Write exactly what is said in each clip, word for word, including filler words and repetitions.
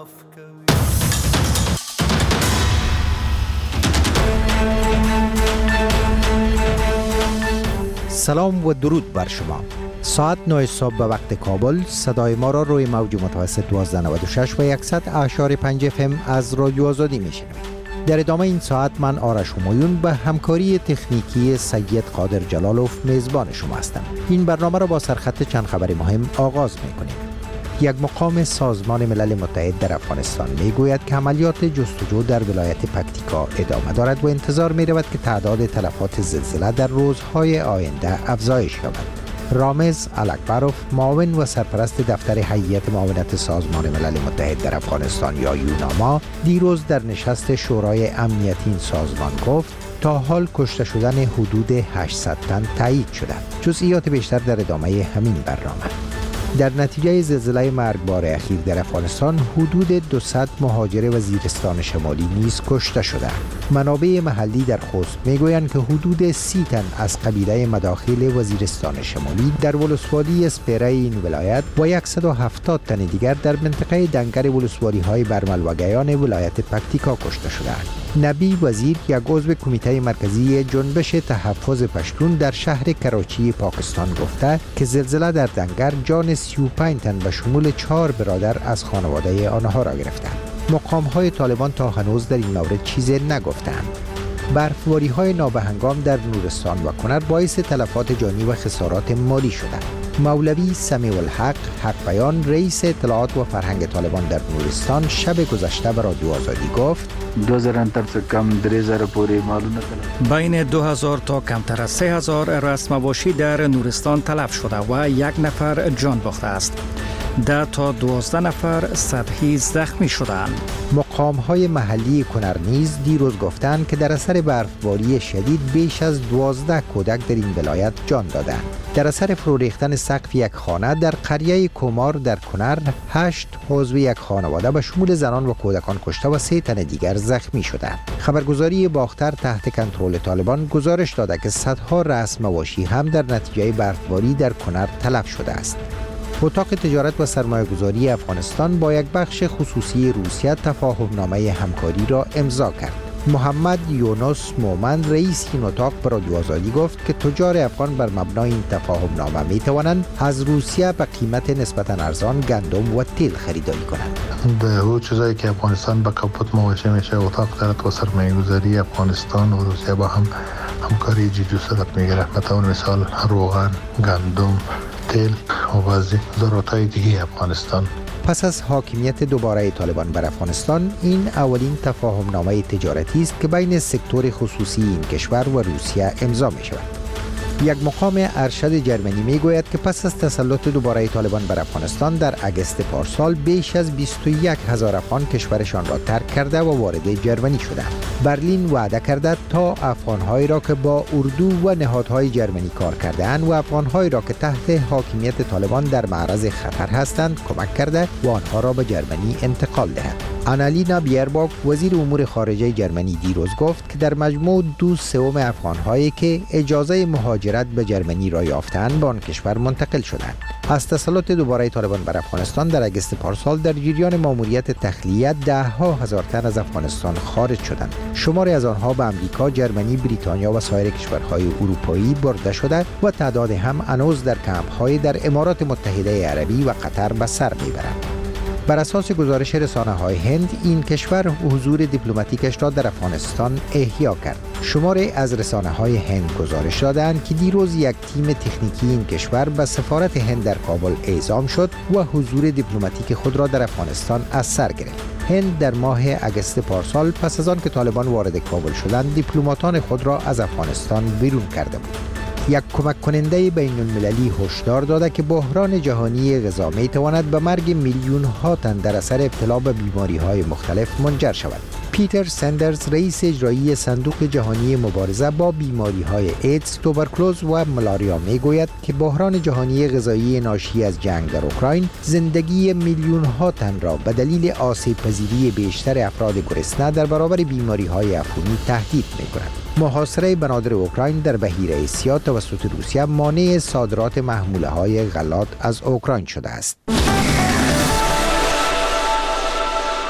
سلام و درود بر شما. ساعت نه صبح به وقت کابل صدای ما را روی موج متوسط دوازده نود و شش و صد اعشاری پنج اف ام از رادیو آزادی میشنوید. در ادامه این ساعت من آرش همایون به همکاری تکنیکی سید قادر جلالوف میزبان شما هستم. این برنامه را با سرخط چند خبر مهم آغاز میکنیم. یک مقام سازمان ملل متحد در افغانستان میگوید که عملیات جستجو در ولایت پکتیکا ادامه دارد و انتظار می‌رود که تعداد تلفات زلزله در روزهای آینده افزایش یابد. رامز الکبروف، معاون و سرپرست دفتر هیئت معاونت سازمان ملل متحد در افغانستان یا یوناما، دیروز در نشست شورای امنیتی این سازمان گفت تا حال کشته شدن حدود هشتصد تن تایید شده. جزئیات بیشتر در ادامه همین برنامه. در نتیجه زلزله مرگبار اخیر در افغانستان حدود دویست مهاجر وزیرستان شمالی نیز کشته شده. منابع محلی در خوست میگویند که حدود سی تن از قبیله مداخل وزیرستان شمالی در ولسوالی اسپیره این ولایت و صد و هفتاد تن دیگر در منطقه دنگر ولسوالی های برمل و گیان ولایت پکتیکا کشته شدند. نبی وزیر، یک عضو کمیته مرکزی جنبش تحفظ پشتون در شهر کراچی پاکستان گفته که زلزله در دنگر جان سی و پنج تن به شمول چهار برادر از خانواده آنها را گرفتند. مقام‌های طالبان تا هنوز در این مورد چیزی نگفتند. برفباری‌های نابهنگام در نورستان و کنر باعث تلفات جانی و خسارات مالی شده. مولوی سمیع الحق حق بیان، رئیس اطلاعات و فرهنگ طالبان در نورستان، شب گذشته به رادیو آزادی گفت دو هزار تا کم سه هزار پوری معلومه بین دو هزار تا کمتر از سه هزار رسم‌واشی در نورستان تلف شده و یک نفر جان باخته است. ده تا دوازده نفر سطحی زخمی شدند. مقام‌های محلی کنر نیز دیروز گفتند که در اثر برفباری شدید بیش از دوازده کودک در این ولایت جان دادند. در اثر فرو ریختن سقف یک خانه در قریه کومار در کنر، هشت عضو یک خانواده به شمول زنان و کودکان کشته و سه تن دیگر زخمی شدند. خبرگزاری باختر تحت کنترل طالبان گزارش داده که صدها رسم‌واشی هم در نتیجه برفباری در کنر تلف شده است. اتاق تجارت و سرمایه‌گذاری افغانستان با یک بخش خصوصی روسیه تفاهم‌نامه همکاری را امضا کرد. محمد یونس مومن، رئیس این اتاق، به رادیو آزادی گفت که تجار افغان بر مبنای این تفاهم‌نامه می‌توانند از روسیه به قیمت نسبتاً ارزان گندم و تیل خریداری کنند. در اون چیزایی که افغانستان به کاپوت مواجه میشه، اتاق تجارت و سرمایه‌گذاری افغانستان و روسیه با هم همکاری جدی صورت میگیره. مثلا مثال روغن، گندم، تیل و بعضی ضرورت‌های دیگه افغانستان. پس از حاکمیت دوباره طالبان بر افغانستان، این اولین تفاهم‌نامه تجارتی است که بین سکتور خصوصی این کشور و روسیه امضا می شود. یک مقام ارشد جرمنی می گوید که پس از تسلط دوباره طالبان بر افغانستان در اگست پارسال بیش از بیست و یک هزار افغان کشورشان را ترک کرده و وارد جرمنی شدند. برلین وعده کرده تا افغان‌هایی را که با اردو و نهادهای جرمنی کار کرده‌اند و افغان‌هایی را که تحت حاکمیت طالبان در معرض خطر هستند کمک کرده و آنها را به جرمنی انتقال دهد. آنالینا بیرباک، وزیر امور خارجه جرمنی، دیروز گفت که در مجموع دو سوم افغان‌هایی که اجازه مهاجرت به جرمنی را یافتند به آن کشور منتقل شدند. از تسلط دوباره طالبان بر افغانستان در اگست پارسال در جریان ماموریت تخلیه ده ها هزار تن از افغانستان خارج شدند. شماری از آنها به امریکا، جرمنی، بریتانیا و سایر کشورهای اروپایی برده شده و تعداد هم هنوز در کمپ‌های در امارات متحده عربی و قطر به سر میبرند. بر اساس گزارش رسانه‌های هند، این کشور حضور دیپلماتیکش را در افغانستان احیا کرد. شماری از رسانه‌های هند گزارش دادند که دیروز یک تیم تکنیکی این کشور به سفارت هند در کابل اعزام شد و حضور دیپلماتیک خود را در افغانستان از سر گرفت. هند در ماه اگست پارسال پس از آن که طالبان وارد کابل شدند، دیپلماتان خود را از افغانستان بیرون کرده بود. یک کمک کننده بین المللی هشدار داده که بحران جهانی غذا می تواند به مرگ میلیون ها تن در اثر ابتلا به بیماری های مختلف منجر شود. پیتر سندرز، رئیس اجرایی صندوق جهانی مبارزه با بیماری های ایدز، توبرکلوز و ملاریا می گوید که بحران جهانی غذایی ناشی از جنگ در اوکراین زندگی میلیون ها تن را به دلیل آسیب پذیری بیشتر افراد گرسنه در برابر بیماری های عفونی تهدید می کند. محاصره بنادر اوکراین در بحیره آسیا توسط روسیه مانع صادرات محموله های غلات از اوکراین شده است.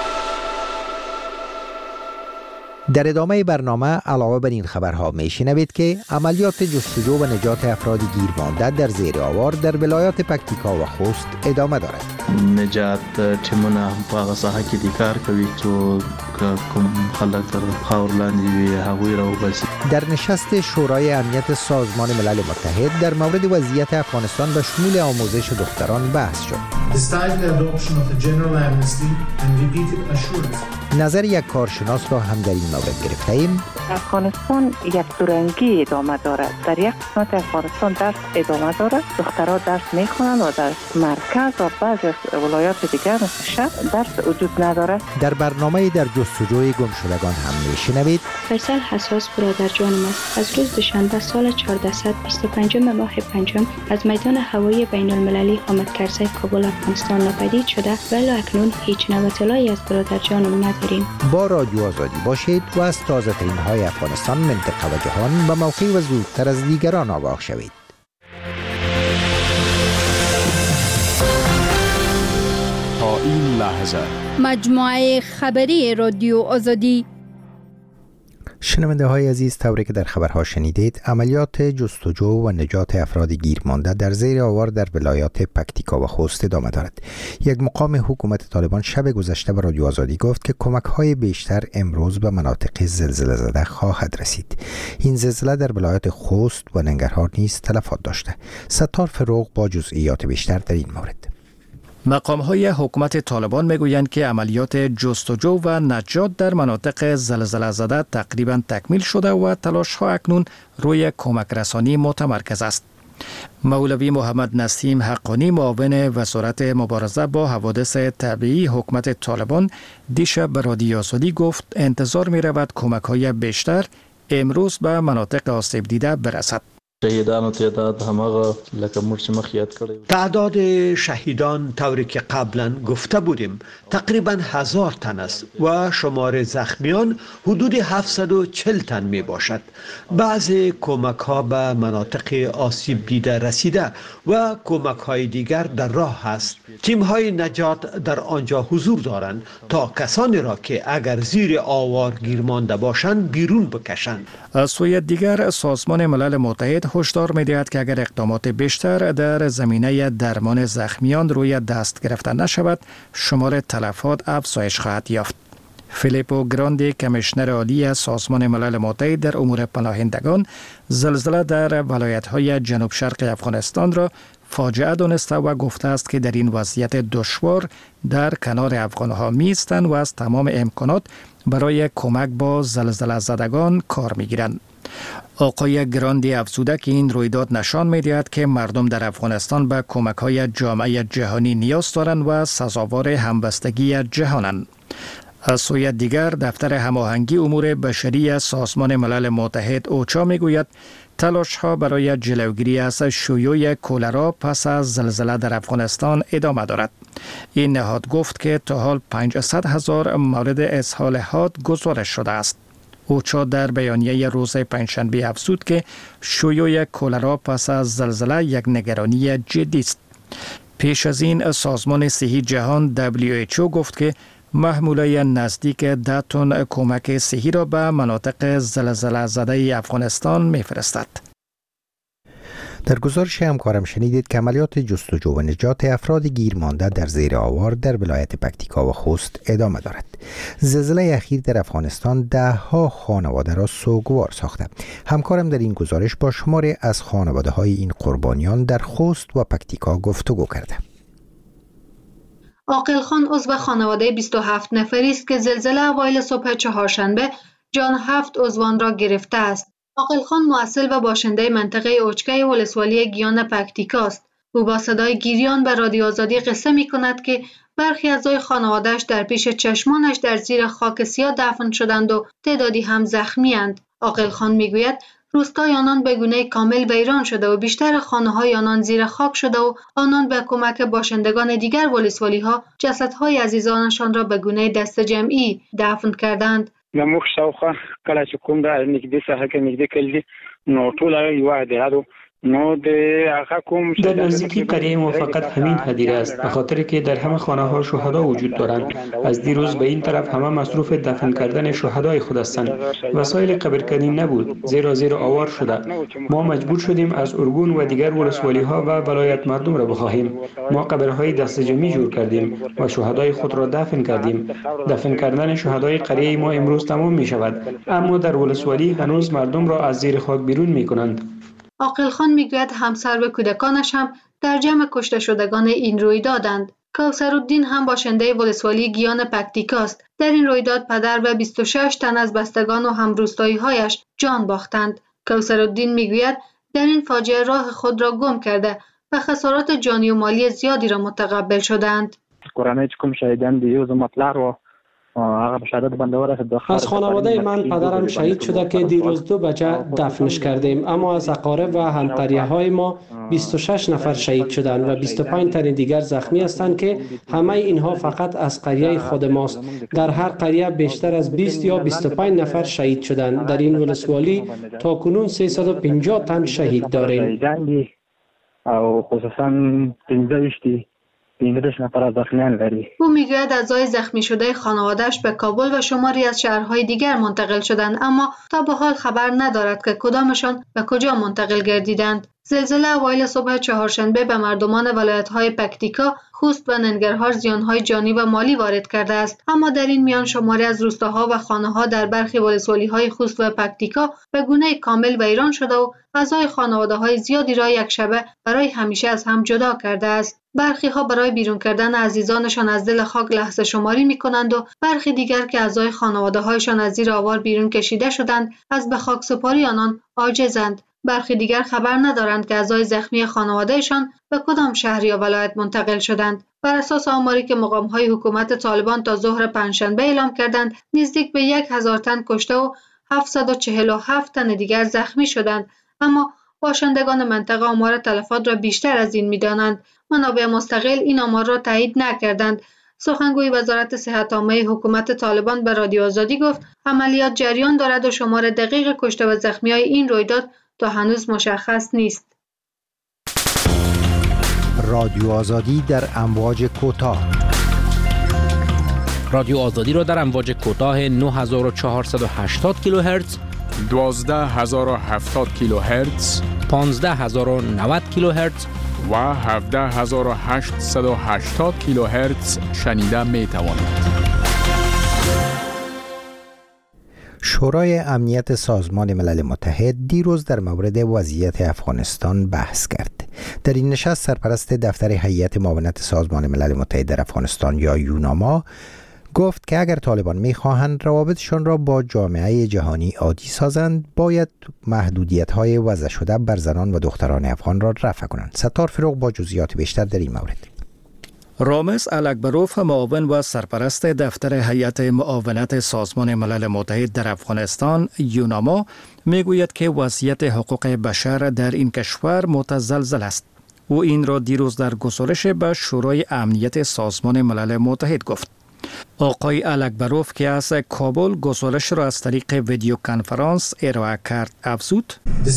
در ادامه برنامه علاوه بر این خبرها میشنوید که عملیات جستجو و نجات افراد گیر مانده در زیر آوار در ولایات پکتیکا و خوست ادامه دارد. نجات تیمونه هم په هغه ساحه کې د کار کوي چې کوم خلک تر خاور لاندې وي هغوی را وباسي. در نشست شورای امنیت سازمان ملل متحد در مورد وضعیت افغانستان به شمول آموزش دختران بحث شد. نظر یک کارشناس را هم در این مورد گرفته ایم. افغانستان یک دورنگی ادامه دارد. در یک قسمت افغانستان درس ادامه دارد. دخترها درس میخوانند و در مرکز و بعضی ولایات دیگر مثل شهر درس وجود ندارد. در برنامه در جستجوی گمشدگان هم میشنوید. فیصل حساس برادر جانم است. از روز دوشنبه سال چهاردهصد و بیست و پنجم ماه پنجم از میدان هوایی بین المللی حامد کرزی کابل افغانستان ناپدید شده ولی اکنون هیچ نوع اطلاعی از برادر جانم نداریم. با رادیو آزادی باشید و از تازه ترین های افغانستان، منطقه و جهان به موقع و زودتر از دیگران آگاه شوید. تا این لحظه مجموعه خبری رادیو آزادی. شنونده های عزیز، طوری که در خبرها شنیدید، عملیات جستجو و نجات افراد گیر مانده در زیر آوار در ولایات پکتیکا و خوست ادامه دارد. یک مقام حکومت طالبان شب گذشته به رادیو آزادی گفت که کمک های بیشتر امروز به مناطق زلزله زده خواهد رسید. این زلزله در ولایات خوست و ننگرهار نیز تلفات داشته. ستار فروغ با جزئیات بیشتر در این مورد. مقام‌های حکومت طالبان میگویند که عملیات جستجو و نجات در مناطق زلزله زده تقریباً تکمیل شده و تلاش‌ها اکنون روی کمک رسانی متمرکز است. مولوی محمد نسیم حقانی معاون وزارت مبارزه با حوادث طبیعی حکومت طالبان دیشب به رادیو آزادی گفت انتظار می‌رود کمک‌های بیشتر امروز به مناطق آسیب دیده برسد. شهیدان و تعداد هماغه لکه موږ چې مخ یاد کړی تعداد شهیدان طوری که قبلا گفته بودیم تقریبا هزار تن است و شمار زخمیان حدود هفتصد و چهل تن می باشد. بعضی کمک ها به مناطق آسیب دیده رسیده و کمک های دیگر در راه است. تیم های نجات در آنجا حضور دارند تا کسانی را که اگر زیر آوار گیر مانده باشند بیرون بکشند. از سوی دیگر سازمان ملل متحد هشدار می‌دهد که اگر اقدامات بیشتر در زمینه درمان زخمیان روی دست گرفته نشود، شمار تلفات افزایش خواهد یافت. فیلیپو گراندی کمیشنر عالی سازمان ملل متحد در امور پناهندگان زلزله در ولایت‌های جنوب شرق افغانستان را فاجعه دانسته و گفته است که در این وضعیت دشوار در کنار افغان‌ها می‌ایستند و از تمام امکانات برای کمک با زلزله زدگان کار می‌گیرند. آقای گراندی افزوده که این رویداد نشان می‌دهد که مردم در افغانستان به کمک‌های جامعه جهانی نیاز دارند و سزاوار همبستگی جهانند. از سوی دیگر دفتر هماهنگی امور بشری سازمان ملل متحد اوچا میگوید تلاش‌ها برای جلوگیری از شیوع کلرا پس از زلزله در افغانستان ادامه دارد. این نهاد گفت که تا حال پانصد هزار مورد اسهال حاد گزارش شده است. اوچا در بیانیه روز پنجشنبه افزود که شیوع کلرا پس از زلزله یک نگرانی جدی است. پیش از این سازمان صحی جهان دبلیو اچ او گفت که محموله نزدیک ده تن کمک صحی را به مناطق زلزله زده افغانستان می‌فرستد. در گزارش همکارم شنیدید که عملیات جستجو و نجات افراد گیر مانده در زیر آوار در ولایت پکتیکا و خوست ادامه دارد. زلزله اخیر در افغانستان ده ها خانواده را سوگوار ساخته. همکارم در این گزارش با شماری از خانواده های این قربانیان در خوست و پکتیکا گفتگو کرده. عاقل خان عضو خانواده بیست و هفت نفری است که زلزله اوایل صبح چهارشنبه جان هفت عضوان را گرفته است. عاقل خان مؤصل و باشنده منطقه اوچکه ولسوالی گیان پکتیکا است. او با صدای گریان به رادیو آزادی قصه می کند که برخی اعضای خانواده‌اش در پیش چشمانش در زیر خاک سیاه دفن شدند و تعدادی هم زخمی اند. عاقل خان می گوید روستای آنان به گونه کامل ویران شده و بیشتر خانه‌های آنان زیر خاک شده و آنان به کمک باشندگان دیگر ولسوالی‌ها جسدهای عزیزانشان را به گونه دست جمعی دفن کردند. زموږ شاوخوا کله چې کوم د نږدې ساحه کې نږدې کلی نو ټول یو عادي در نزدیکی قریه ما فقط همین هدیره است، به خاطر که در همه خانه ها شهدا وجود دارند. از دیروز به این طرف همه مصروف دفن کردن شهدای خود هستند. وسایل قبرکنی نبود، زیرا زیر آوار شده. ما مجبور شدیم از ارگون و دیگر ولسوالی ها و ولایت مردم را بخواهیم. ما قبرهای دست جمعی جور کردیم و شهدای خود را دفن کردیم. دفن کردن شهدای قریه ما امروز تمام می شود، اما در ولسوالی هنوز مردم را از زیر خاک بیرون می کنند. عاقل خان میگوید همسر و کودکانش هم در جمع کشته شدگان این رویدادند. کوثرالدین هم باشنده ولسوالی گیان پکتیکاست. در این رویداد پدر و بیست و شش تن از بستگان و همروستایی‌هایش جان باختند. کوثرالدین میگوید در این فاجعه راه خود را گم کرده و خسارات جانی و مالی زیادی را متقبل شدند. کورنۍ کوم شهیدان دی یو زما پلار و از خانواده من پدرم شهید شده که دیروز دو بچه دفنش کردیم، اما از اقارب و همقریه های ما بیست و شش نفر شهید شدند و بیست و پنج تن دیگر زخمی هستند که همه اینها فقط از قریه خود ماست. در هر قریه بیشتر از بیست یا بیست و پنج نفر شهید شدند. در این ولسوالی تا کنون سیصد و پنجاه تن شهید داریم. او خصوصا پنځه او میگوید اعضای زخمی شده خانواده‌اش به کابل و شماری از شهرهای دیگر منتقل شدند، اما تا به حال خبر ندارد که کدامشان به کجا منتقل گردیدند. زلزله اوایل صبح چهارشنبه به مردمان ولایت‌های پکتیکا، خوست و ننگرهار زیان‌های جانی و مالی وارد کرده است، اما در این میان شماری از روستاها و خانه‌ها در برخی ولسوالی‌های خوست و پکتیکا به گونه کامل ویران شده و اعضای خانواده‌های زیادی را یک شبه برای همیشه از هم جدا کرده است. برخی ها برای بیرون کردن عزیزانشان از دل خاک لحظه شماری می کنند و برخی دیگر که اعضای خانواده هایشان از زیر آوار بیرون کشیده شدند از به خاک سپاری آنان عاجزند. برخی دیگر خبر ندارند که اعضای زخمی خانوادهشان به کدام شهر یا ولایت منتقل شدند. بر اساس آماری که مقام های حکومت طالبان تا ظهر پنجشنبه اعلام کردند، نزدیک به یک هزار تن کشته و هفتصد و چهل و هفت تن دیگر زخمی شدند، اما باشندگان منطقه آمار تلفات را بیشتر از این می‌دانند. منابع مستقل این آمار را تایید نکردند. سخنگوی وزارت صحت عامه حکومت طالبان به رادیو آزادی گفت عملیات جریان دارد و شمار دقیق کشته و زخمی‌های این رویداد تا هنوز مشخص نیست. رادیو آزادی در امواج کوتاه. رادیو آزادی را در امواج کوتاه نه هزار و چهارصد و هشتاد کیلوهرتز، دوازده هزار و هفتاد کیلوهرتز، پانزده هزار و نود کیلوهرتز و هفده هزار و هشتصد و هشتاد کیلوهرتز شنیده می توانید. شورای امنیت سازمان ملل متحد دیروز در مورد وضعیت افغانستان بحث کرد. در این نشست سرپرست دفتر هیئت معاونت سازمان ملل متحد در افغانستان یا یوناما گفت که اگر طالبان می‌خواهند روابطشان را با جامعه جهانی عادی سازند، باید محدودیت‌های وضع شده بر زنان و دختران افغان را رفع کنند. ستار فروغ با جزئیات بیشتر در این مورد. رامز الکبروف، معاون و سرپرست دفتر هیئت معاونت سازمان ملل متحد در افغانستان یوناما میگوید که وضعیت حقوق بشر در این کشور متزلزل است. او این را دیروز در گزارش به شورای امنیت سازمان ملل متحد گفت. آقای الکبروف که از کابل گزارش را از طریق ویدیو کنفرانس ارائه کرد افزود: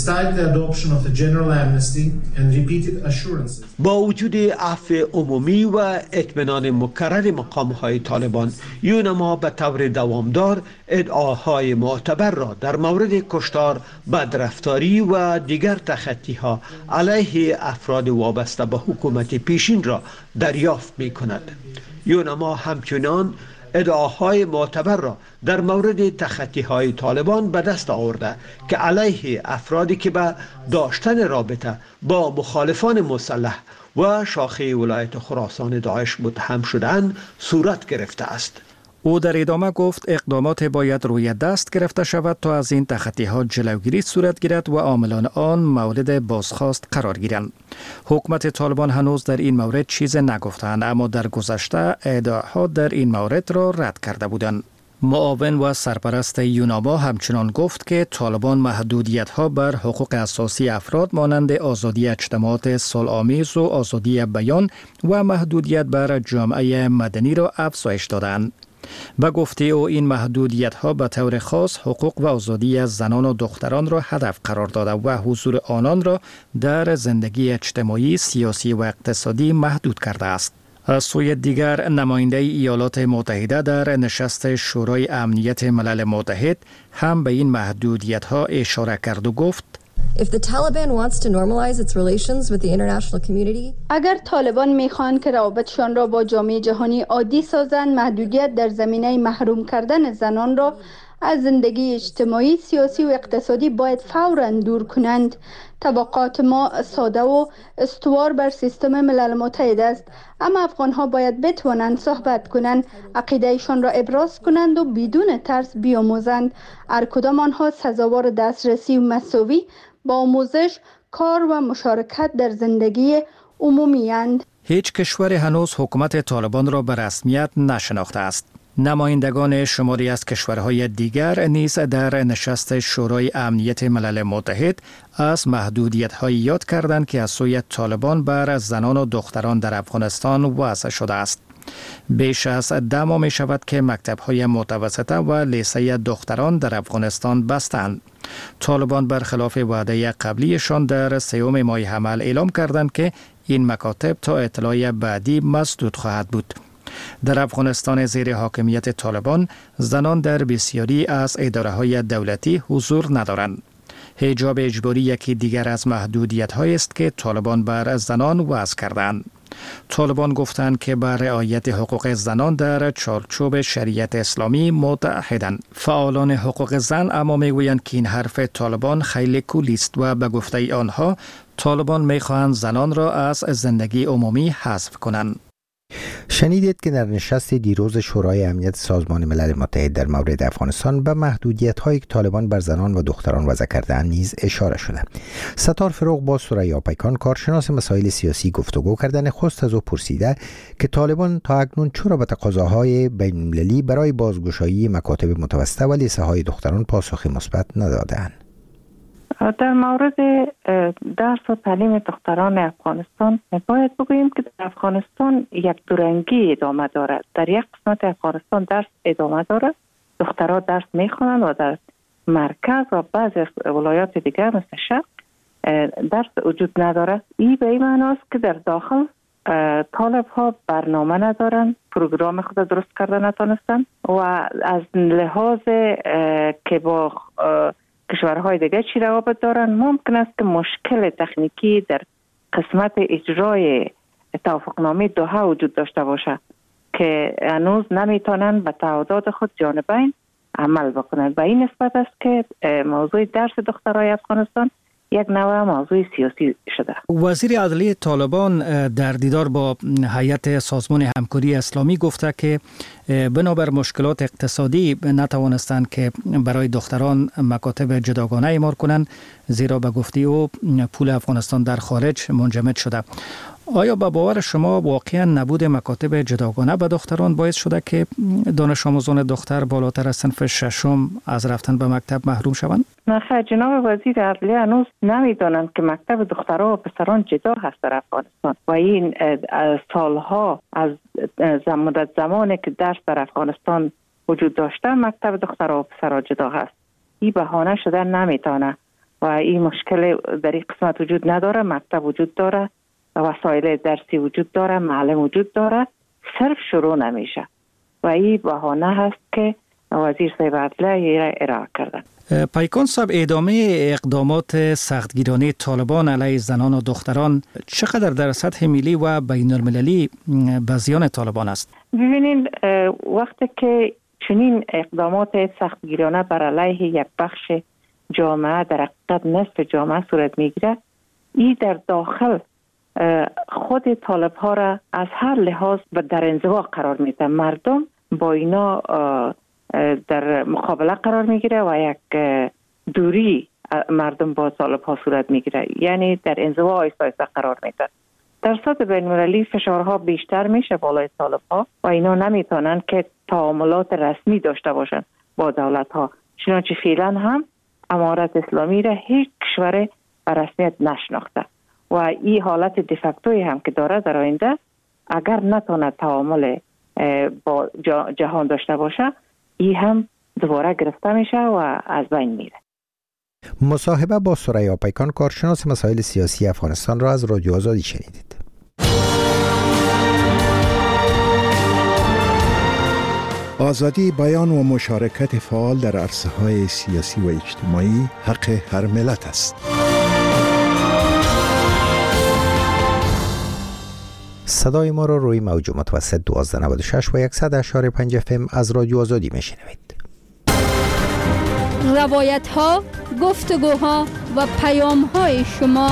با وجود عفو عمومی و اطمینان مکرر مقام‌های طالبان، یوناما به طور دوامدار ادعاهای معتبر را در مورد کشتار، بدرفتاری و دیگر تخطی‌ها علیه افراد وابسته به حکومت پیشین را دریافت می‌کند. یوناما همچنان ادعاهای معتبر را در مورد تخطی‌های طالبان به دست آورده که علیه افرادی که به داشتن رابطه با مخالفان مسلح و شاخه ولایت خراسان داعش متهم شدند صورت گرفته است. او در ادامه گفت اقدامات باید روی دست گرفته شود تا از این تخطی‌ها جلوگیری صورت گیرد و عاملان آن مورد بازخواست قرار گیرند. حکومت طالبان هنوز در این مورد چیز نگفتند، اما در گذشته ادعاها در این مورد را رد کرده بودند. معاون و سرپرست یوناما همچنان گفت که طالبان محدودیت‌ها بر حقوق اساسی افراد مانند آزادی اجتماعات صلح‌آمیز و آزادی بیان و محدودیت بر جامعه مدنی را افزایش دادند. به گفته او این محدودیت ها به طور خاص حقوق و آزادی از زنان و دختران را هدف قرار داده و حضور آنان را در زندگی اجتماعی، سیاسی و اقتصادی محدود کرده است. از سوی دیگر نماینده ایالات متحده در نشست شورای امنیت ملل متحد هم به این محدودیت ها اشاره کرد و گفت If the Taliban wants to normalize its relations with the international community, اگر طالبان میخوان که روابطشان را با جامعه جهانی عادی سازند، محدودیت در زمینه محروم کردن زنان را از زندگی اجتماعی، سیاسی و اقتصادی باید فوراً دور کنند. توقعات ما ساده و استوار بر سیستم ملل متحد است، اما افغان ها باید بتوانند صحبت کنند، عقیدهشان را ابراز کنند و بدون ترس بیاموزند. هر کدام آنها سزاوار دسترسی و مساوی با آموزش، کار و مشارکت در زندگی عمومی اند. هیچ کشور هنوز حکومت طالبان را به رسمیت نشناخته است. نمایندگان شماری از کشورهای دیگر نیز در نشست شورای امنیت ملل متحد از محدودیت‌های یاد کردند که از سوی طالبان بر زنان و دختران در افغانستان وضع شده است. بیش از ده ماه می شود که مکتب‌های متوسطه و لیسه دختران در افغانستان بستند. طالبان برخلاف وعده قبلیشان در سوم ماه حمل اعلام کردند که این مکاتب تا اطلاع بعدی مسدود خواهد بود. در افغانستان زیر حاکمیت طالبان زنان در بسیاری از اداره‌های دولتی حضور ندارند. حجاب اجباری یکی دیگر از محدودیت‌هایی است که طالبان بر زنان وضع کردند. طالبان گفتند که بر رعایت حقوق زنان در چارچوب شریعت اسلامی متعهدند. فعالان حقوق زن اما میگویند که این حرف طالبان خیلی کولی است و به گفته آنها طالبان میخواهند زنان را از زندگی عمومی حذف کنند. شنیدید که در نشست دیروز شورای امنیت سازمان ملل متحد در مورد افغانستان به محدودیت‌هایی که طالبان بر زنان و دختران وضع کرده‌اند نیز اشاره شده. ستار فروغ با ثریا پیکان کارشناس مسائل سیاسی گفتگو کرده. نخست از او پرسیده که طالبان تا اکنون چرا به تقاضاهای بین‌المللی برای بازگشایی مکاتب متوسطه و لیسه‌های دختران پاسخی مثبت نداده‌اند. در مورد درس و تعلیم دختران افغانستان باید بگوییم که در افغانستان یک دورنگی ادامه دارد. در یک قسمت افغانستان درس ادامه دارد، دخترها درس میخوانند و در مرکز و بعضی ولایات دیگر مثل شرق درس وجود ندارد. این به این معناست که در داخل طالب ها برنامه ندارند، پروگرام خود درست کرده نتونستند و از لحاظ که با کشورهای دیگه چی روابط دارن، ممکن است که مشکل تکنیکی در قسمت اجرای توافقنامه دوحه وجود داشته باشه که هنوز نمیتونن به تعهدات خود جانبین عمل بکنند. به این نسبت است که موضوع درس دخترای افغانستان یک نوع موضوع سیاسی شده. وزیر عدلیه طالبان در دیدار با هیئت سازمان همکاری اسلامی گفته که بنابر مشکلات اقتصادی نتوانستند که برای دختران مکاتب جداگانه اعمار کنند، زیرا به گفته او پول افغانستان در خارج منجمد شده. آیا به باور شما واقعا نبود مکاتب جداگانه به دختران باعث شده که دانش آموزان دختر بالاتر از صنف ششم از رفتن به مکتب محروم شوند؟ نه، جناب وزیر عدلیه هنوز نمیدانند که مکتب دخترها و پسران جدا هست در افغانستان و این سالها از مدت زمانی که درس در افغانستان وجود داشته مکتب دخترها و پسران جدا هست. این بهانه شده نمیتونه و این مشکل در این قسمت وجود نداره. مکتب وجود داره، وسایل درسی وجود داره، معلم وجود داره، صرف شروع نمیشه و این بهانه هست که وزیر صاحب عدلیه ارائه کردن. پیکان صاحب، ادامه اقدامات سختگیرانه طالبان علیه زنان و دختران چقدر در سطح ملی و بین المللی به زیان طالبان است؟ ببینید، وقتی که چنین اقدامات سختگیرانه بر علیه یک بخش جامعه، در حقیقت نصف جامعه صورت میگیره، این در داخل خود طالب ها را از هر لحاظ در انزوا قرار میده. مردم با اینا در مقابله قرار میگیره و یک دوری مردم با طالب ها صورت میگیره، یعنی در انزوا آیسته آیسته قرار میده. در سطح بین المللی فشارها بیشتر میشه بالای طالب ها و اینا نمیتونن که تعاملات رسمی داشته باشن با دولت ها. چنانچه فعلا هم امارت اسلامی را هیچ کشور به رسمیت نشناخته و این حالت دیفکتوی هم که داره در آینده اگر نتونه تعامل با جهان داشته باشه، این هم دوباره گرفته میشه و از بین میره. مصاحبه با ثریا پیکان، کارشناس مسائل سیاسی افغانستان را از رادیو آزادی شنیدید. آزادی بیان و مشارکت فعال در عرصه‌های سیاسی و اجتماعی حق هر ملت است. صدای ما را روی موج متوسط دوازده نود و شش و صد و شش و پنج اف ام از رادیو آزادی میشنوید. روایت ها، گفتگوها و پیام های شما.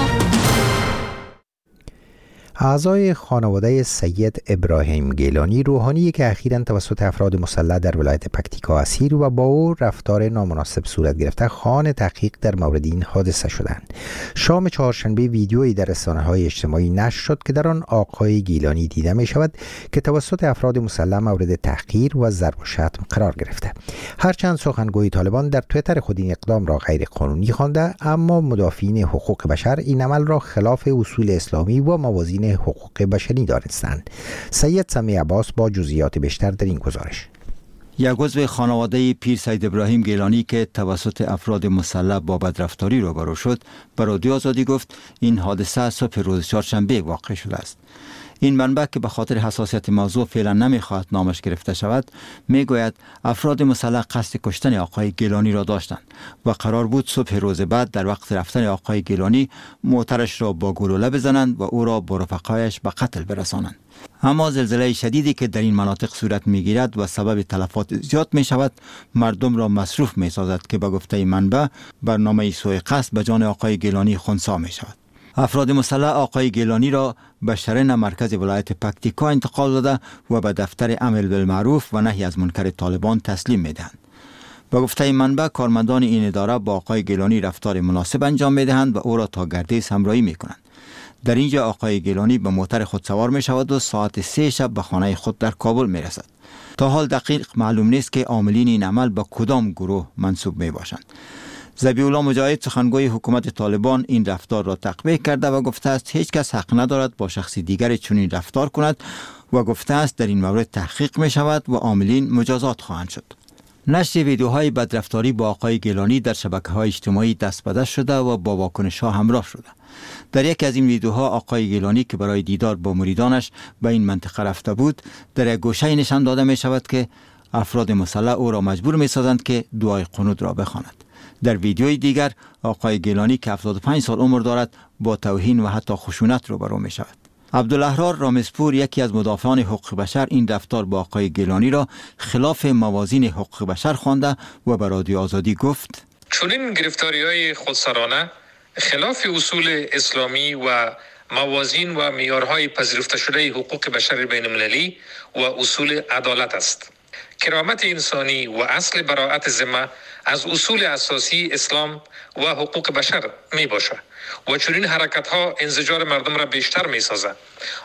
اعضای خانواده سید ابراهیم گیلانی، روحانی که اخیراً توسط افراد مسلح در ولایت پکتیکا اسیر و با او رفتار نامناسب صورت گرفته، خواهان تحقیق در مورد این حادثه شدند. شام چهارشنبه ویدیویی در رسانه‌های اجتماعی نشر شد که در آن آقای گیلانی دیده می شود که توسط افراد مسلح مورد تحقیر و ضرب و شتم قرار گرفته. هرچند سخنگوی طالبان در توییتر خود این اقدام را غیر قانونی خوانده، اما مدافعین حقوق بشر این عمل را خلاف اصول اسلامی و موازین حقوق بشری دانستند. سید سمیع عباس با جزئیات بیشتر در این گزارش. یک عضو خانواده پیر سید ابراهیم گیلانی که توسط افراد مسلح با بدرفتاری روبرو شد، به رادیو آزادی گفت این حادثه صبح روز چهارشنبه واقع شده است. این منبع که به خاطر حساسیت موضوع فعلا نمیخواهد نامش گرفته شود، میگوید افراد مسلح قصد کشتن آقای گیلانی را داشتند و قرار بود صبح روز بعد در وقت رفتن آقای گیلانی موترش را با گلوله بزنند و او را با رفقایش به قتل برسانند. اما زلزله شدیدی که در این مناطق صورت میگیرد و سبب تلفات زیاد می شود، مردم را مصروف می سازد که به گفته منبع برنامه سوء قصد به جان آقای گیلانی خنثی می شود. افراد مسلح آقای گیلانی را به شرن مرکز ولایت پکتیکا انتقال داده و به دفتر امر بالمعروف و نهی از منکر طالبان تسلیم می دهند. به گفته منبع کارمندان این اداره با آقای گیلانی رفتار مناسب انجام می دهند و او را تا گردیز همراهی می کنند. در اینجا آقای گیلانی به موتر خود سوار می شود و ساعت سه شب به خانه خود در کابل می رسد. تا حال دقیق معلوم نیست که عاملین این عمل به کدام گروه منسوب می باشند. ذبیح الله مجاهد، سخنگوی حکومت طالبان، این رفتار را تقبیح کرده و گفته است هیچ کس حق ندارد با شخص دیگری چنین رفتار کند و گفته است در این مورد تحقیق می شود و عاملین مجازات خواهند شد. نشر ویدیوهای بدرفتاری با آقای گیلانی در شبکه‌های اجتماعی دست به دست شده و با واکنش‌ها همراه شده. در یکی از این ویدیوها آقای گیلانی که برای دیدار با مریدانش به این منطقه رفته بود، در یک گوشه نشان داده می شود که افراد مسلح او را مجبور می سازند که دعای قنوت را بخواند. در ویدیوی دیگر آقای گیلانی که هفتاد و پنج سال عمر دارد با توهین و حتی خشونت روبرو می شود. عبدالاحرار رامزپور، یکی از مدافعان حقوق بشر، این رفتار با آقای گیلانی را خلاف موازین حقوق بشر خوانده و به رادیو آزادی گفت چنین گرفتاری‌های خودسرانه خلاف اصول اسلامی و موازین و معیارهای پذیرفته شده حقوق بشر بین المللی و اصول عدالت است. کرامت انسانی و اصل براءت ذمه از اصول اساسی اسلام و حقوق بشر می باشد و چنین حرکت ها انزجار مردم را بیشتر می سازد.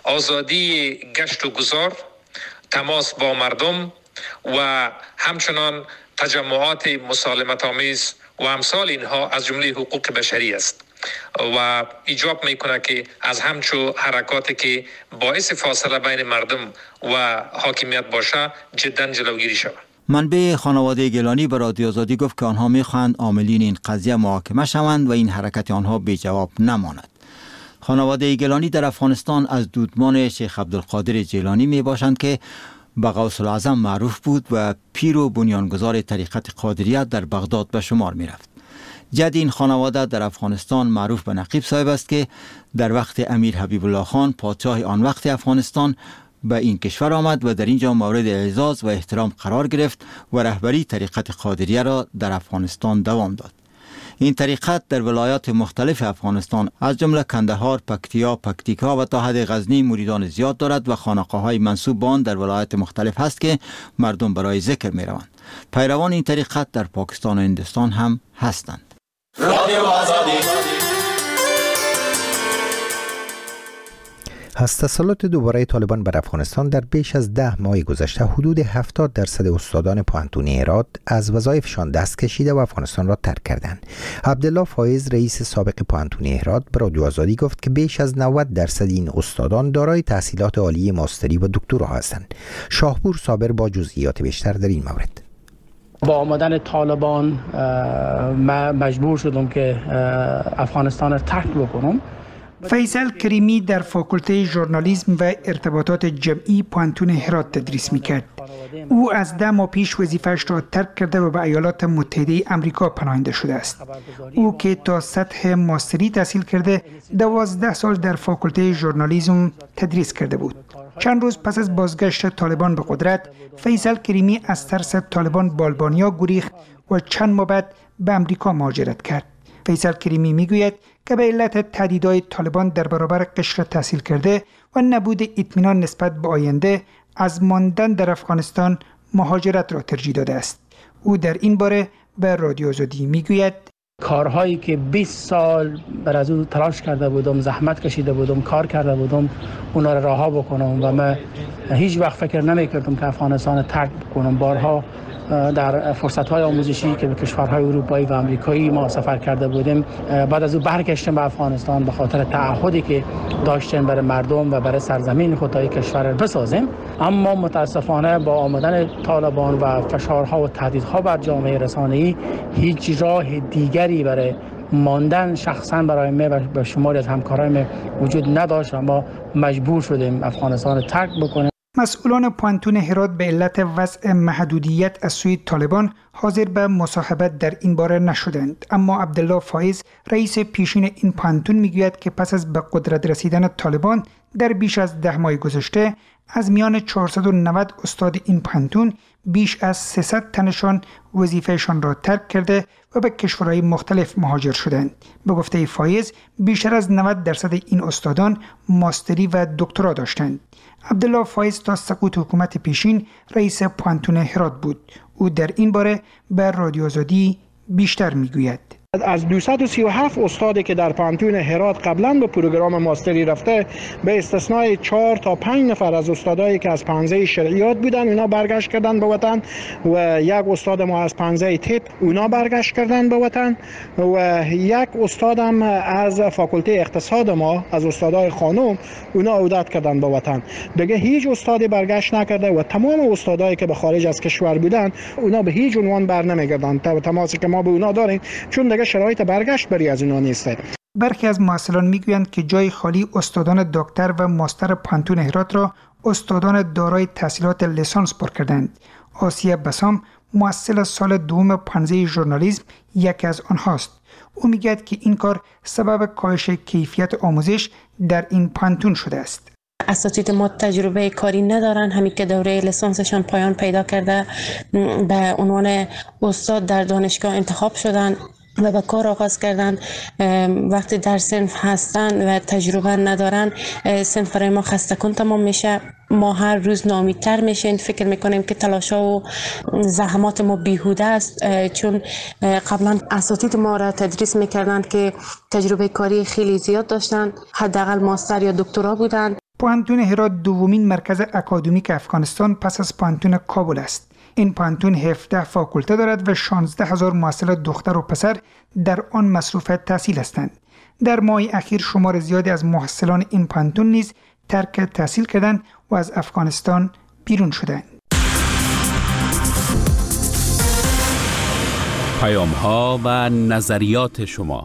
آزادی گشت و گذار، تماس با مردم و همچنان تجمعات مسالمت آمیز و امثال اینها از جمله حقوق بشری است و ایجاب میکنه که از همچو حرکاتی که باعث فاصله بین مردم و حاکمیت باشه جدا جلوگیری شود. منبع خانواده گیلانی به رادیو آزادی گفت که آنها میخواهند عاملین این قضیه محاکمه شوند و این حرکت آنها بی جواب نماند. خانواده گیلانی در افغانستان از دودمان شیخ عبدالقادر جیلانی می باشند که به غوث العظم معروف بود و پیر و بنیانگذار طریقت قادریه در بغداد به شمار می رفت. جد این خانواده در افغانستان معروف به نقیب صاحب است که در وقت امیر حبیب الله خان پادشاه آن وقت افغانستان به این کشور آمد و در اینجا مورد اعزاز و احترام قرار گرفت و رهبری طریقت قادریه را در افغانستان دوام داد. این طریقت در ولایات مختلف افغانستان از جمله کندهار، پکتیا، پکتیکا و تا حد غزنی مریدان زیاد دارد و خانقاه‌های منسوب به آن در ولایات مختلف هست که مردم برای ذکر می روند. پیروان این طریقت در پاکستان و هندوستان هم هستند. از تسلط دوباره طالبان بر افغانستان در بیش از ده ماه گذشته حدود هفتاد درصد استادان پوهنتون هرات از وظایفشان دست کشیده و افغانستان را ترک کردند. عبدالله فایز رئیس سابق پوهنتون هرات به رادیو آزادی گفت که بیش از نود درصد این استادان دارای تحصیلات عالی ماستری و دکترا هستند. شاهپور صابر با جزئیات بیشتر در این مورد. با آمدن طالبان من مجبور شدم که افغانستان را ترک بکنم. فیصل کریمی در فاکولته ژورنالیسم و ارتباطات جمعی پوهنتون هرات تدریس میکرد. او از ده ماه پیش وظیفه‌اش را ترک کرده و به ایالات متحده آمریکا پناهنده شده است. او که تا سطح ماستری تحصیل کرده دوازده سال در فاکولته ژورنالیسم تدریس کرده بود. چند روز پس از بازگشت طالبان به قدرت، فیصل کریمی از ترس طالبان به آلبانیا گریخت و چند ماه بعد به آمریکا مهاجرت کرد. فیصل کریمی میگوید که به علت تهدیدهای طالبان در برابر قشر تحصیل کرده و نبود اطمینان نسبت به آینده از ماندن در افغانستان مهاجرت را ترجیح داده است. او در این باره به رادیو آزادی میگوید کارهایی که بیست سال بر از او تلاش کرده بودم، زحمت کشیده بودم، کار کرده بودم، اونا را رها بکنم و من هیچ وقت فکر نمیکردم که افغانستان ترک بکنم. بارها در فرصت‌های آموزشی که به کشورهای اروپایی و آمریکایی ما سفر کرده بودیم، بعد از او برگشتیم به افغانستان به خاطر تعهدی که داشتیم برای مردم و برای سرزمین خود تا کشور را بسازیم. اما متاسفانه با آمدن طالبان و فشارها و تهدیدها بر جامعه رسانه‌ای هیچ راه دیگری برای ماندن شخصا برای من و به شماری از همکاران وجود نداشت و ما مجبور شدیم افغانستان را ترک بکنیم. مسئولان پوهنتون هرات به علت وضع محدودیت از سوی طالبان حاضر به مصاحبت در این باره نشدند، اما عبدالله فایز رئیس پیشین این پوهنتون میگوید که پس از به قدرت رسیدن طالبان در بیش از ده ماه گذشته از میان چهارصد و نود استاد این پوهنتون بیش از سیصد تنشان وظیفهشان را ترک کرده و به کشورهای مختلف مهاجر شدند. به گفته فایز بیشتر از نود درصد این استادان ماستری و دکترا داشتند. عبدالله فایز تا سقوط حکومت پیشین رئیس پوهنتون هرات بود. او در این باره به رادیو آزادی بیشتر میگوید. از دویست و سی و هفت استادی که در پوهنتون هرات قبلا به پروگرام ماستری رفته، به استثنای چهار تا پنج نفر از استادایی که از پانزه شرعیات بودن اونا برگشت کردن به وطن و یک استاد ما از پانزه تپ اونا برگشت کردن به وطن و یک استادم از فاکولته اقتصاد ما از استادای خانم اونا عودت کردن به وطن. دیگه هیچ استادی برگشت نکرده و تمام استادایی که به خارج از کشور بودن اونا به هیچ عنوان بر نمیگردن. تماسی که ما به اونا داریم چون شرایط برگشت بری از اینا نیسته. برخی از محصلان میگویند که جای خالی استادان دکتر و ماستر پوهنتون هرات را استادان دارای تحصیلات لیسانس پر کردند. آسیه بسام محصل سال دوم پانزه ژورنالیسم یکی از آنهاست. او میگوید که این کار سبب کاهش کیفیت آموزش در این پوهنتون شده است. اساتید ما تجربه کاری ندارن، همین که دوره لیسانسشان پایان پیدا کرده به عنوان استاد در دانشگاه انتخاب شدن و به کار آغاز کردن. وقتی در صنف هستن و تجربه ندارن صنف برای ما خسته کن تمام میشه. ما هر روز ناامیدتر میشیم، فکر میکنیم که تلاشا و زحمات ما بیهوده است، چون قبلا اساتید ما را تدریس میکردند که تجربه کاری خیلی زیاد داشتن، حداقل ماستر یا دکترا بودند. پوهنتون هرات دومین مرکز اکادمیک افغانستان پس از پوهنتون کابل است. این پوهنتون هفده فاکولته دارد و شانزده هزار محصل دختر و پسر در آن مصروف تحصیل هستند. در ماه اخیر شمار زیادی از محصلان این پوهنتون نیز ترک تحصیل کردند و از افغانستان بیرون شدند. پیام‌ها و نظریات شما.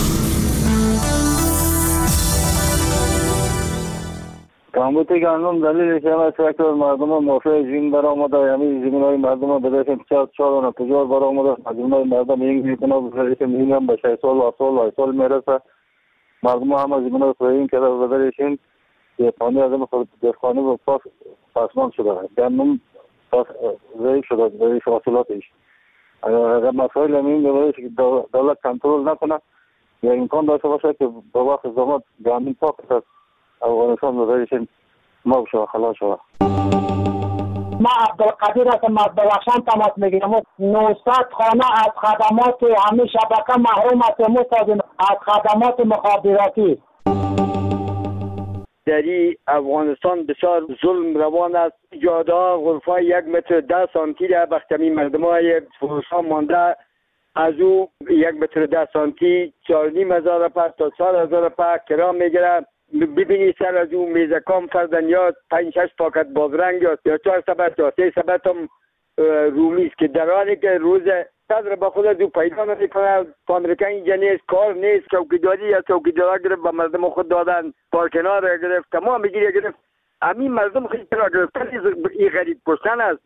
کامبوت گندم دلیلش هم است که مردم موافق زمین برآمده، یعنی زمین‌های مردم به دست چهار چهار و پنجاه برآمده، زمین‌های مردم این میتونه بسازه میلیون هم به شش سال و سال و سال میرسه. مردم هم از زمین‌های خواهیم کرده و بدرشین که پانی از این دفخانه و پاس پاسمان شده. گندم پاس ضعیف شده به حاصلاتش. اگر مسائل همین بباید که دولت کنترل نکنه یا امکان داشته باشه که به وقت زمان گندم پاک است افغانستان بذارشین ما بشه و خلاص شده. ما عبدالقدیر هستم از درخشان تماس میگیرم. نهصد خانه از خدمات همه شبکه محروم است. از خدمات مخابراتی در افغانستان بسیار ظلم روان است. جاده ها غرفه یک متر ده سانتی در وقتی مردم های فروشان مانده از او یک متر ده سانتی چهار نیم هزار پا تا چهار هزار پا کرام میگیره. ببینی سر از او میزکام فردن یا پنج شش پاکت بادرنگ یا چهار سبت یا سه سبت هم رومی است که در حالی که روز صدر با خود دو پیدا نمیکنه. امریکا اینجا نیست، کار نیست، چوکیداری یا چوکیداری گرفت به مردم خود دادن، پارکنار گرفت، تمام میگیره گرفت. همین مردم خیلی را گرفتن این غریب کشتن است.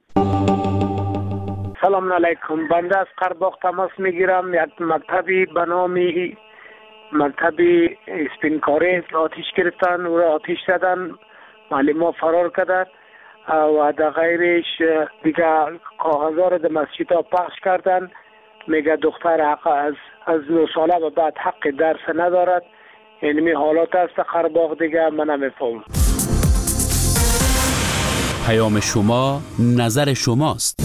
سلام علیکم، بنده از قرباق تماس میگیرم. یک مکتبی به نام مکتب اسپینکاری آتیش گرفتن، او را آتیش زدن، معلم ها فرار کردن و در غیرش دیگه کاغذها را در مسجد ها پخش کردن. میگه دختر حق از از نو ساله و بعد حق درس ندارد. اینمی حالات است قرباق دیگه من نمیفهم. پیام شما نظر شماست.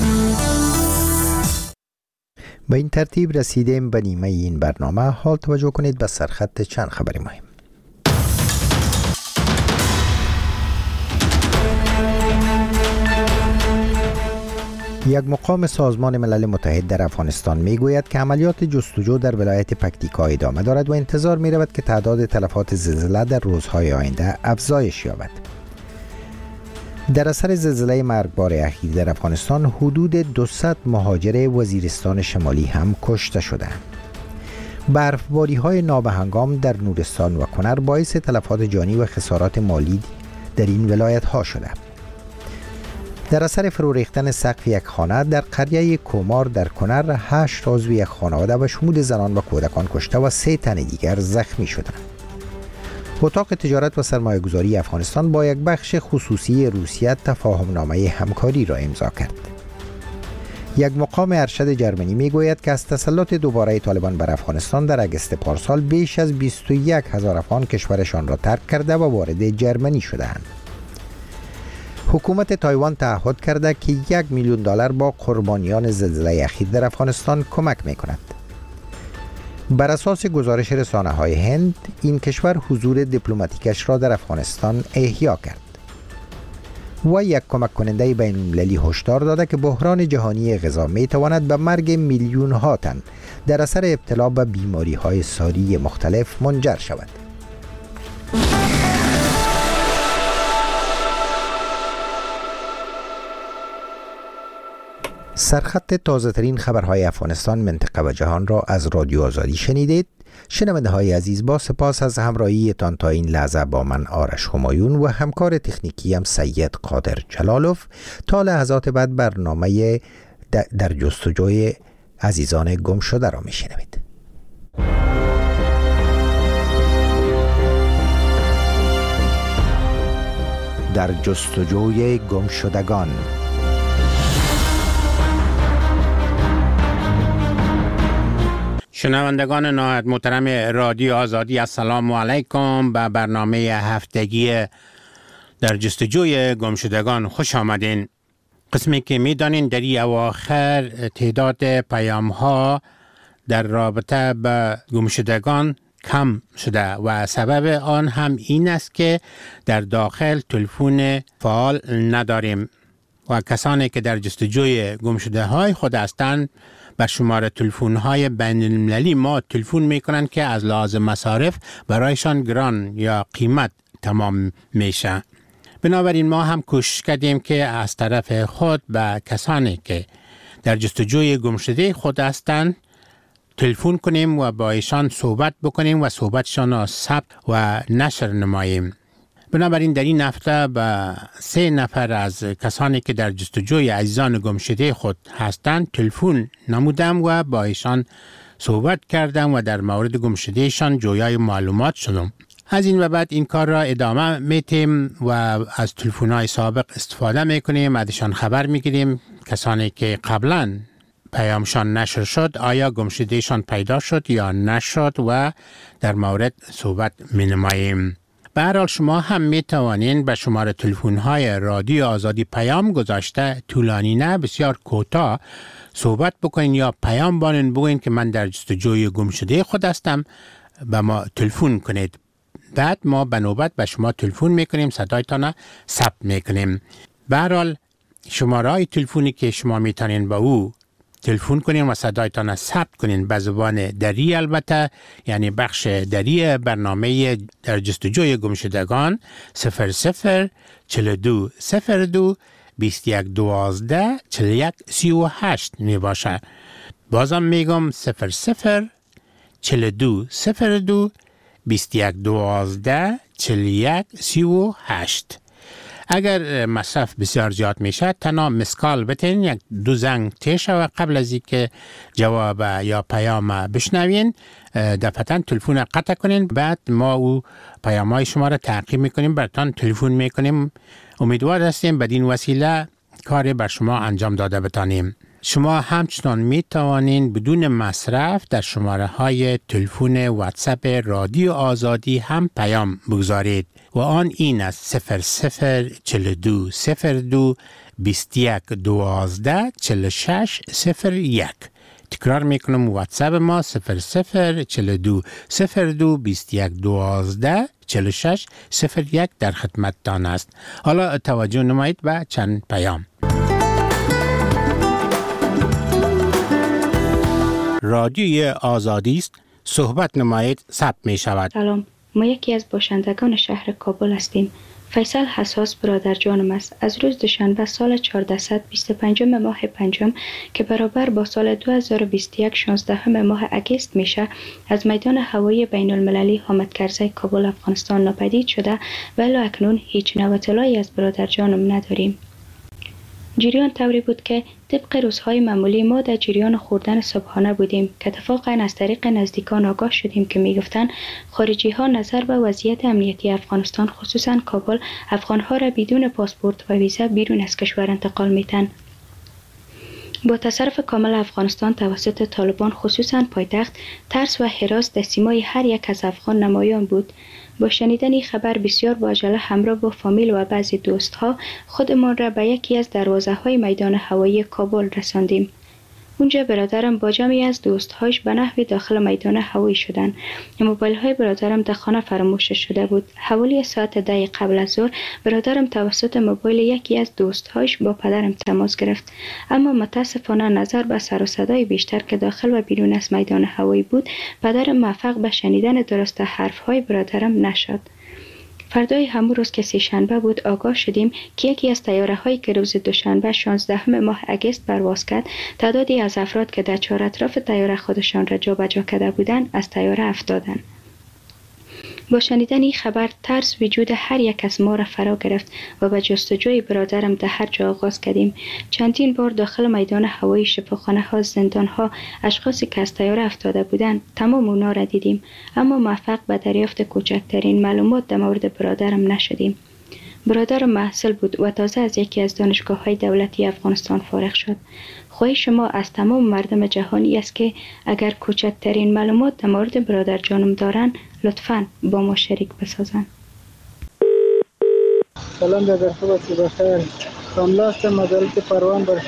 به این ترتیب رسیدیم به نیمه این برنامه. حال توجه کنید به سرخط چند خبری مهم. یک مقام سازمان ملل متحد در افغانستان می گوید که عملیات جستجو در ولایت پکتیکا ادامه دارد و انتظار می رود که تعداد تلفات زلزله در روزهای آینده افزایش یابد. در اثر زلزله مرگبار اخیر در افغانستان حدود دویست مهاجر وزیرستان شمالی هم کشته شدند. برفباری های نابهنگام در نورستان و کنر باعث تلفات جانی و خسارات مالی در این ولایت ها شده. در اثر فرو ریختن سقف یک خانه در قریه کومار در کنر هشت عضو یک خانواده و شمول زنان و کودکان کشته و سه تن دیگر زخمی شدند. اتاق تجارت و سرمایه گذاری افغانستان با یک بخش خصوصی روسیه تفاهم نامه همکاری را امضا کرد. یک مقام ارشد جرمنی می گوید که از تسلط دوباره طالبان بر افغانستان در اگست پارسال بیش از بیست و یک هزار افغان کشورشان را ترک کرده و وارد جرمنی شدند. حکومت تایوان تعهد کرده که یک میلیون دلار با قربانیان زلزله اخیر در افغانستان کمک می کند. بر اساس گزارش رسانه های هند، این کشور حضور دیپلماتیکش را در افغانستان احیا کرد و یک کمک کننده بین المللی هشدار داده که بحران جهانی غذا می تواند به مرگ میلیون ها تن در اثر ابتلا به بیماری های ساری مختلف منجر شود. سرخط تازه ترین خبرهای افغانستان، منطقه و جهان را از رادیو آزادی شنیدید. شنونده های عزیز، با سپاس از همراهی تان تا این لحظه با من آرش همایون و همکار تکنیکی هم سید قادر جلالوف. تا لحظات بعد برنامه در جستجوی عزیزان گم شده را می شنوید. در جستجوی گم شدگان. شنوندگان نهایت محترم رادیو آزادی، السلام علیکم. به برنامه هفتگی در جستجوی گمشدگان خوش آمدین. قسمی که میدانین در این اواخر تعداد پیام ها در رابطه به گمشدگان کم شده و سبب آن هم این است که در داخل تلفن فعال نداریم و کسانی که در جستجوی گمشده های خود هستند بر شماره تلفن های بین المللی ما تلفن میکنن که از لحاظ مصارف برایشان گران یا قیمت تمام میشه. بنابراین ما هم کوشش کردیم که از طرف خود به کسانی که در جستجوی گمشده خود هستند تلفن کنیم و با ایشان صحبت بکنیم و صحبتشان را ثبت و نشر نماییم. بنابراین در این هفته به سه نفر از کسانی که در جستجوی عزیزان گمشده خود هستند تلفن نمودم و با ایشان صحبت کردم و در مورد گمشدهشان جویای معلومات شدم. از این و بعد این کار را ادامه میتیم و از تلفن‌های سابق استفاده میکنیم، ازشان خبر میگیریم. کسانی که قبلا پیامشان نشر شد آیا گمشدهشان پیدا شد یا نشد و در مورد صحبت مینماییم. به هر حال شما هم می توانین به شماره تلفن‌های رادیو آزادی پیام گذاشته، طولانی نه، بسیار کوتاه صحبت بکنین یا پیام بانین بگوین که من در جستجوی گمشده خود هستم، به ما تلفن کنید. بعد ما به نوبت به شما تلفن میکنیم، صدایتان ثبت میکنیم. به هر حال شماره تلفنی که شما میتونین با او تلفن کنین و صدایتان ثبت کنین به زبان دری، البته یعنی بخش دری برنامه در جستجوی گمشدگان صفر صفر چهل و دو صفر دو بیست و یک دوازده چهل و یک سی و هشت می باشه. بازم میگم صفر صفر چهل و دو صفر دو بیست و یک دوازده چهل و یک سی و هشت. اگر مصرف بسیار زیاد میشه تنها مسکال بتین، یک دو زنگ تیشه و قبل از اینکه جواب یا پیام بشنوین دفعتا تلفن قطع کنین، بعد ما او پیام های شما را تعقیب میکنیم، براتان تلفن میکنیم. امیدوار هستیم بدین وسیله کاری بر شما انجام داده بتانیم. شما همچنان می توانین بدون مصرف در شماره های تلفن واتساپ رادیو آزادی هم پیام بگذارید و آن این است صفر صفر چهل و دو صفر دو بیست و یک دوازده چهل و شش صفر یک. تکرار میکنم واتساپ ما صفر صفر چهل و دو صفر دو بیست و یک دوازده چهل و شش صفر یک در خدمت تان است. حالا توجه نمایید به چند پیام. رادیوی آزادی است، صحبت نمایید، ثبت می شود. سلام، ما یکی از باشندگان شهر کابل هستیم. فیصل حساس برادر جانم است. از روز دوشنبه سال چهارصد و بیست و پنج ماه پنجم که برابر با سال دو هزار و بیست و یک شانزده ماه اگست میشه، از میدان هوایی بین المللی حامد کرزی کابل افغانستان ناپدید شده و الی اکنون هیچ نوع اطلاعی از برادر جانم نداریم. جریان طوری بود که طبق روزهای معمولی ما در جریان خوردن صبحانه بودیم که اتفاقا از طریق نزدیکان آگاه شدیم که میگفتند خارجی ها نظر به وضعیت امنیتی افغانستان خصوصا کابل افغان ها را بدون پاسپورت و ویزا بیرون از کشور انتقال میتن. با تصرف کامل افغانستان توسط طالبان خصوصا پایتخت، ترس و هراس در سیمای هر یک از افغان نمایان بود. با شنیدن این خبر بسیار با عجله همراه با فامیل و بعضی دوستها خودمان را به یکی از دروازه های میدان هوایی کابل رساندیم. اونجا برادرم با جمعی از دوستهاش به نحوی داخل میدان هوایی شدند. موبایل های برادرم در خانه فراموش شده بود. حوالی ساعت ده قبل از ظهر برادرم توسط موبایل یکی از دوستهاش با پدرم تماس گرفت، اما متاسفانه نظر به سر و صدای بیشتر که داخل و بیرون از میدان هوایی بود، پدرم موفق به شنیدن درست حرف های برادرم نشد. فردای همون روز که سه شنبه بود آگاه شدیم که یکی از طیاره هایی که روز دوشنبه شانزده ماه اگست پرواز کرد، تعدادی از افراد که در چهار اطراف طیاره خودشان را جابجا کرده بودند از طیاره افتادند. با شنیدن این خبر ترس وجود هر یک از ما را فرا گرفت و به جستجوی برادرم در هر جا آغاز کردیم. چندین بار داخل میدان هوایی، شفاخانه ها، زندان ها، اشخاصی که از طیاره افتاده بودند تمام اونا را دیدیم، اما موفق به دریافت کوچکترین معلومات در مورد برادرم نشدیم. برادرم محصل بود و تازه از یکی از دانشگاه های دولتی افغانستان فارغ شد. خواهش شما از تمام مردم جهانی است که اگر کوچکترین معلومات در مورد برادر جانم دارن لطفاً با ما شریک بسازن. سلام برادر، خوب هستی؟ بخیر. کاملا هستم. مدارک پروان بر